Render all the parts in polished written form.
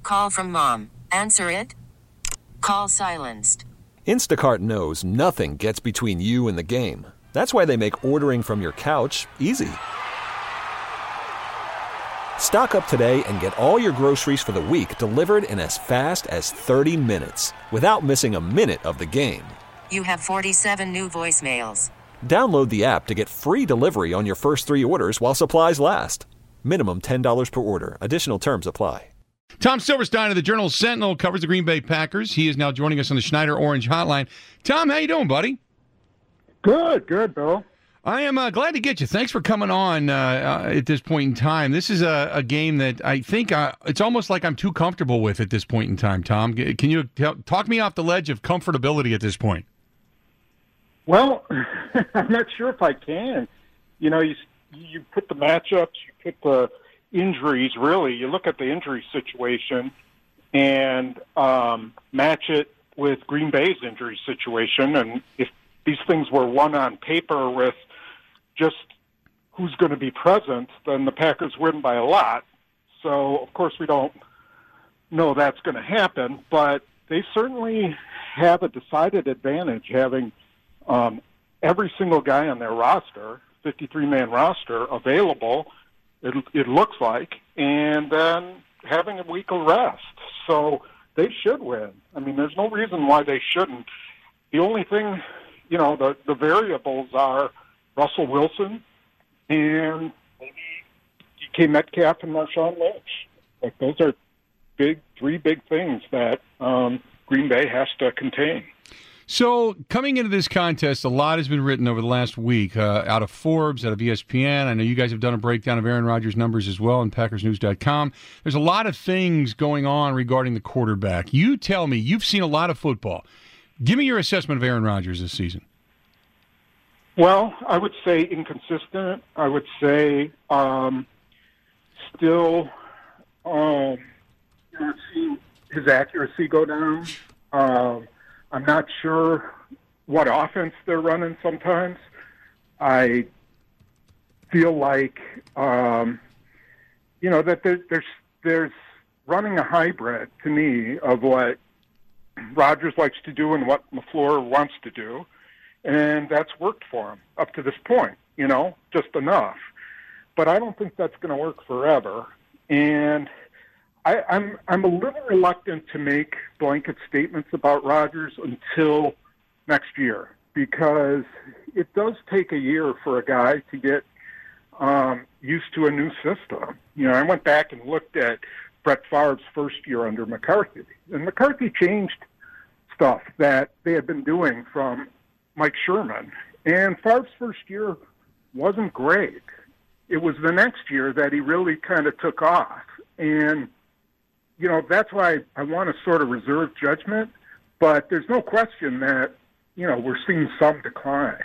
call from mom. Answer it. Call silenced. Instacart knows nothing gets between you and the game. That's why they make ordering from your couch easy. Stock up today and get all your groceries for the week delivered in as fast as 30 minutes without missing a minute of the game. You have 47 new voicemails. Download the app to get free delivery on your first 3 orders while supplies last. Minimum $10 per order. Additional terms apply. Tom Silverstein of the Journal Sentinel covers the Green Bay Packers. He is now joining us on the Schneider Orange Hotline. Tom, how you doing, buddy? Good, Bill. I am glad to get you. Thanks for coming on at this point in time. This is a game that I think it's almost like I'm too comfortable with at this point in time, Tom. Can you talk me off the ledge of comfortability at this point? Well, I'm not sure if I can. You know, you put the matchups, you put the injuries, really. You look at the injury situation and match it with Green Bay's injury situation. And if these things were won on paper with just who's going to be present, then the Packers win by a lot. So, of course, we don't know that's going to happen, but they certainly have a decided advantage having every single guy on their roster, 53-man roster, available, it looks like, and then having a week of rest. So they should win. I mean, there's no reason why they shouldn't. The only thing, you know, the variables are Russell Wilson and maybe DK Metcalf and Marshawn Lynch. Like, those are three big things that Green Bay has to contain. So coming into this contest, a lot has been written over the last week out of Forbes, out of ESPN. I know you guys have done a breakdown of Aaron Rodgers' numbers as well on PackersNews.com. There's a lot of things going on regarding the quarterback. You tell me, you've seen a lot of football. Give me your assessment of Aaron Rodgers this season. Well, I would say inconsistent. I would say still seeing his accuracy go down. I'm not sure what offense they're running sometimes. I feel like, that there's running a hybrid to me of what Rodgers likes to do and what LaFleur wants to do. And that's worked for him up to this point, just enough. But I don't think that's going to work forever. And I'm a little reluctant to make blanket statements about Rodgers until next year, because it does take a year for a guy to get used to a new system. I went back and looked at Brett Favre's first year under McCarthy, and McCarthy changed stuff that they had been doing from Mike Sherman. And Favre's first year wasn't great. It was the next year that he really kind of took off. And that's why I want to sort of reserve judgment, but there's no question that, we're seeing some decline.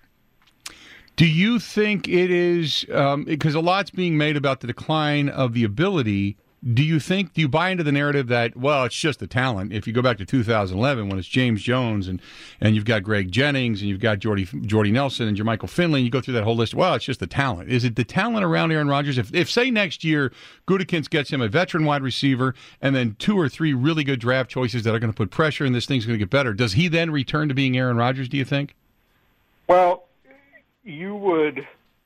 Do you think it is, because a lot's being made about the decline of the ability, do you buy into the narrative that, well, it's just the talent? If you go back to 2011 when it's James Jones and you've got Greg Jennings and you've got Jordy Nelson and Jermichael Finley, and you go through that whole list, well, it's just the talent. Is it the talent around Aaron Rodgers? If say next year Gutekunst gets him a veteran wide receiver and then 2 or 3 really good draft choices that are going to put pressure and this thing's going to get better, does he then return to being Aaron Rodgers, do you think? Well, you would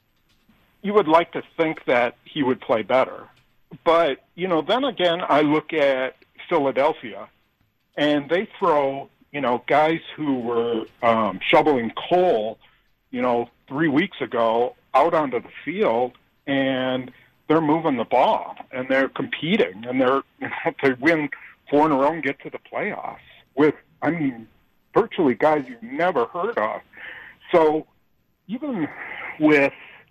like to think that he would play better. But, then again, I look at Philadelphia, and they throw, guys who were shoveling coal, 3 weeks ago out onto the field, and they're moving the ball, and they're competing, and they win 4 in a row and get to the playoffs with, virtually guys you've never heard of. So even with,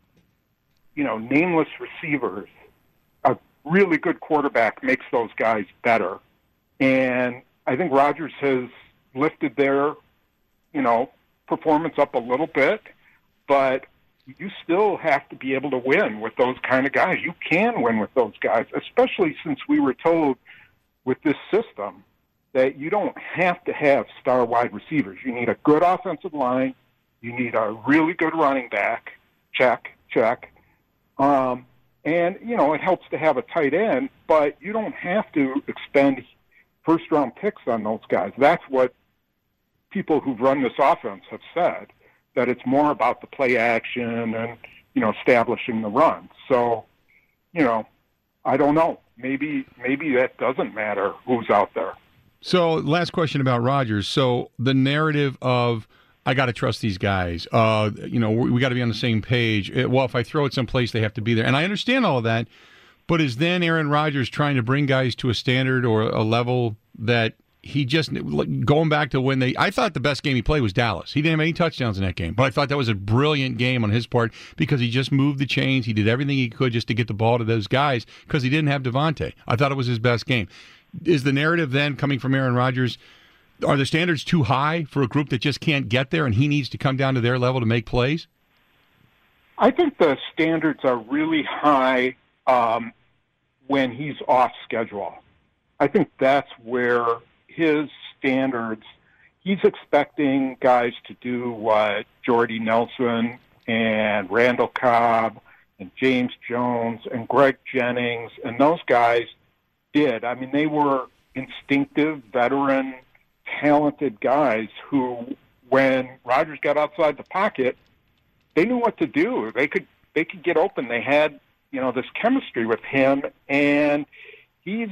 nameless receivers, a really good quarterback makes those guys better. And I think Rodgers has lifted their, performance up a little bit, but you still have to be able to win with those kind of guys. You can win with those guys, especially since we were told with this system that you don't have to have star wide receivers. You need a good offensive line. You need a really good running back. Check. And, it helps to have a tight end, but you don't have to expend first-round picks on those guys. That's what people who've run this offense have said, that it's more about the play action and, establishing the run. So, I don't know. Maybe that doesn't matter who's out there. So, last question about Rodgers. So, the narrative of, I got to trust these guys. We got to be on the same page. Well, if I throw it someplace, they have to be there. And I understand all of that. But is then Aaron Rodgers trying to bring guys to a standard or a level that he just, going back to when I thought the best game he played was Dallas. He didn't have any touchdowns in that game. But I thought that was a brilliant game on his part because he just moved the chains. He did everything he could just to get the ball to those guys because he didn't have Devontae. I thought it was his best game. Is the narrative then coming from Aaron Rodgers, are the standards too high for a group that just can't get there and he needs to come down to their level to make plays? I think the standards are really high when he's off schedule. I think that's where his standards, he's expecting guys to do what Jordy Nelson and Randall Cobb and James Jones and Greg Jennings and those guys did. I mean, they were instinctive, veteran, talented guys who, when Rodgers got outside the pocket, they knew what to do. They could get open. They had, this chemistry with him, and he's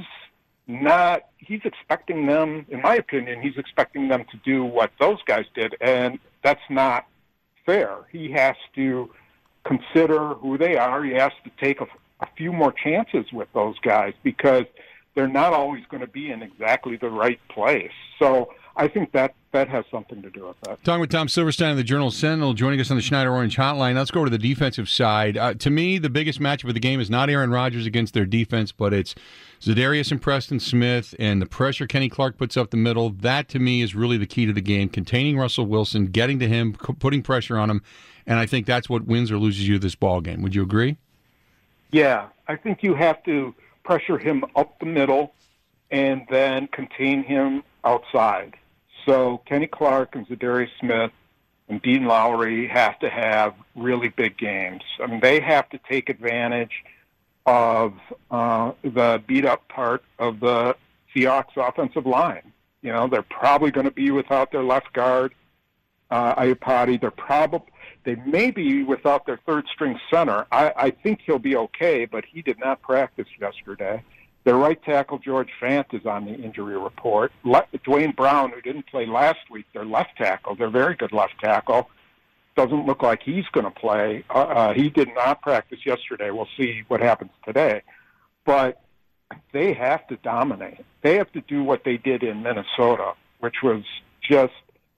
expecting them, in my opinion, he's expecting them to do what those guys did, and that's not fair. He has to consider who they are. He has to take a few more chances with those guys because they're not always going to be in exactly the right place. So I think that has something to do with that. Talking with Tom Silverstein of the Journal-Sentinel, joining us on the Schneider Orange Hotline. Let's go over to the defensive side. To me, the biggest matchup of the game is not Aaron Rodgers against their defense, but it's Za'Darius and Preston Smith and the pressure Kenny Clark puts up the middle. That, to me, is really the key to the game, containing Russell Wilson, getting to him, putting pressure on him, and I think that's what wins or loses you this ball game. Would you agree? Yeah, I think you have to pressure him up the middle and then contain him outside. So Kenny Clark and Za'Darius Smith and Dean Lowry have to have really big games. I mean, they have to take advantage of the beat-up part of the Seahawks offensive line. They're probably going to be without their left guard, Iupati. They may be without their third-string center. I think he'll be okay, but he did not practice yesterday. Their right tackle, George Fant, is on the injury report. Dwayne Brown, who didn't play last week, their left tackle, their very good left tackle, doesn't look like he's going to play. He did not practice yesterday. We'll see what happens today. But they have to dominate. They have to do what they did in Minnesota, which was just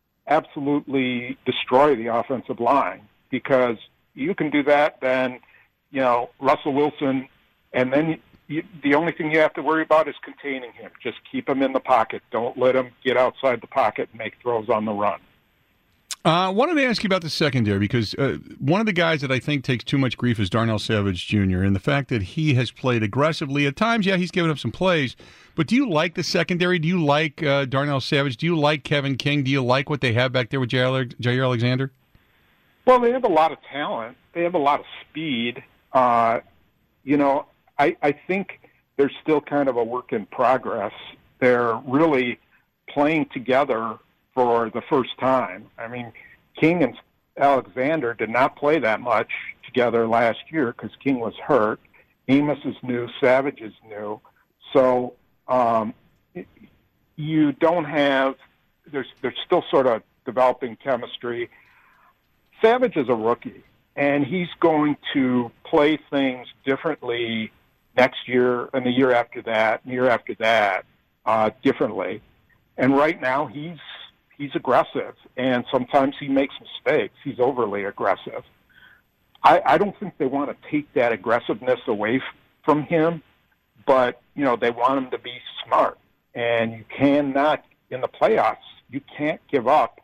absolutely destroy the offensive line. Because you can do that, then, Russell Wilson, and then the only thing you have to worry about is containing him. Just keep him in the pocket. Don't let him get outside the pocket and make throws on the run. I wanted to ask you about the secondary because one of the guys that I think takes too much grief is Darnell Savage Jr. and the fact that he has played aggressively at times. Yeah, he's given up some plays, but do you like the secondary? Do you like Darnell Savage? Do you like Kevin King? Do you like what they have back there with Jair Alexander? Well, they have a lot of talent. They have a lot of speed. I think they're still kind of a work in progress. They're really playing together for the first time. I mean, King and Alexander did not play that much together last year because King was hurt. Amos is new. Savage is new. So you don't have – they're still sort of developing chemistry. Savage is a rookie, and he's going to play things differently next year and the year after that and the year after that differently. And right now he's aggressive, and sometimes he makes mistakes. He's overly aggressive. I don't think they want to take that aggressiveness away from him, but, they want him to be smart. And you cannot, in the playoffs, you can't give up,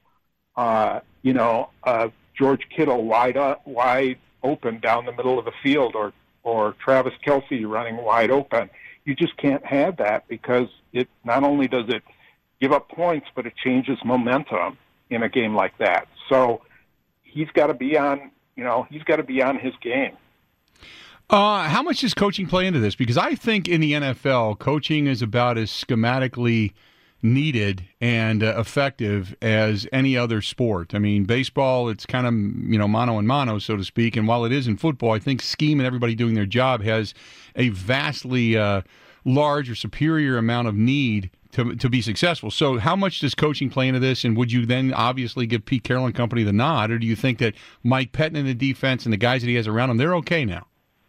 George Kittle wide open down the middle of the field or Travis Kelce running wide open. You just can't have that because it not only does it give up points, but it changes momentum in a game like that. So he's got to be on, his game. How much does coaching play into this? Because I think in the NFL, coaching is about as schematically needed and effective as any other sport. I mean, baseball, it's kind of, mano and mano, so to speak. And while it is in football, I think scheme and everybody doing their job has a vastly large or superior amount of need to be successful. So how much does coaching play into this? And would you then obviously give Pete Carroll and company the nod? Or do you think that Mike Pettin and the defense and the guys that he has around him, they're okay now?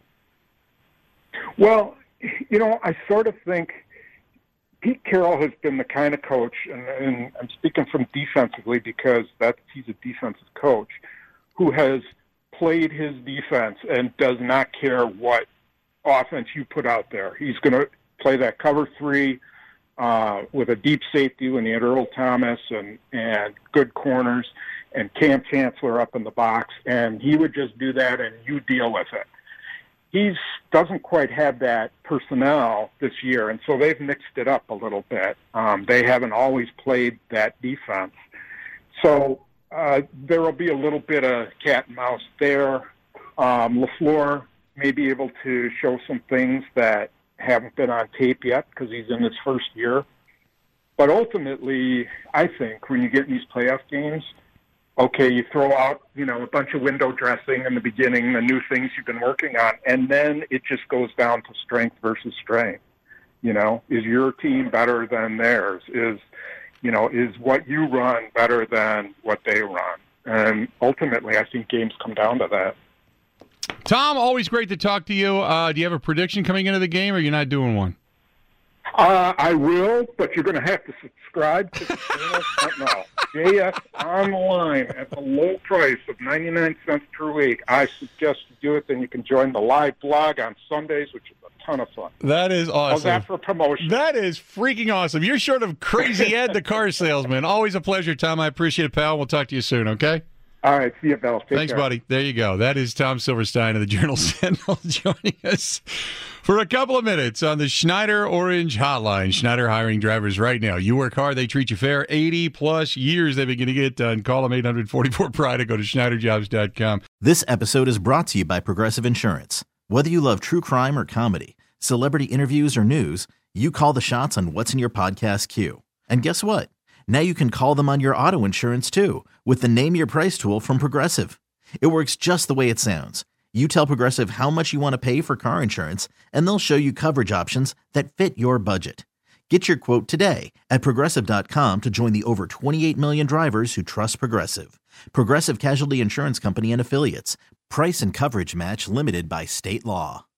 Well, I sort of think Pete Carroll has been the kind of coach, and I'm speaking from defensively because he's a defensive coach, who has played his defense and does not care what offense you put out there. He's going to play that cover three with a deep safety when he had Earl Thomas and good corners and Cam Chancellor up in the box, and he would just do that and you deal with it. He doesn't quite have that personnel this year, and so they've mixed it up a little bit. They haven't always played that defense. So there will be a little bit of cat and mouse there. LaFleur may be able to show some things that haven't been on tape yet because he's in his first year. But ultimately, I think when you get in these playoff games, okay, you throw out, a bunch of window dressing in the beginning, the new things you've been working on, and then it just goes down to strength versus strength. Is your team better than theirs? Is what you run better than what they run? And ultimately, I think games come down to that. Tom, always great to talk to you. Do you have a prediction coming into the game, or you're not doing one? I will, but you're going to have to subscribe to the channel right now. JS Online at the low price of 99 cents per week. I suggest you do it. Then you can join the live blog on Sundays, which is a ton of fun. That is awesome. How's that for promotion? That is freaking awesome. You're short of Crazy Ed, the car salesman. Always a pleasure, Tom. I appreciate it, pal. We'll talk to you soon, okay? All right. See you, Bill. Thanks, buddy. There you go. That is Tom Silverstein of the Journal Sentinel joining us for a couple of minutes on the Schneider Orange Hotline. Schneider hiring drivers right now. You work hard, they treat you fair. 80-plus years they've been getting it done. Call them 844-PRIDE or go to schneiderjobs.com. This episode is brought to you by Progressive Insurance. Whether you love true crime or comedy, celebrity interviews or news, you call the shots on what's in your podcast queue. And guess what? Now you can call them on your auto insurance, too, with the Name Your Price tool from Progressive. It works just the way it sounds. You tell Progressive how much you want to pay for car insurance, and they'll show you coverage options that fit your budget. Get your quote today at Progressive.com to join the over 28 million drivers who trust Progressive. Progressive Casualty Insurance Company and Affiliates. Price and coverage match limited by state law.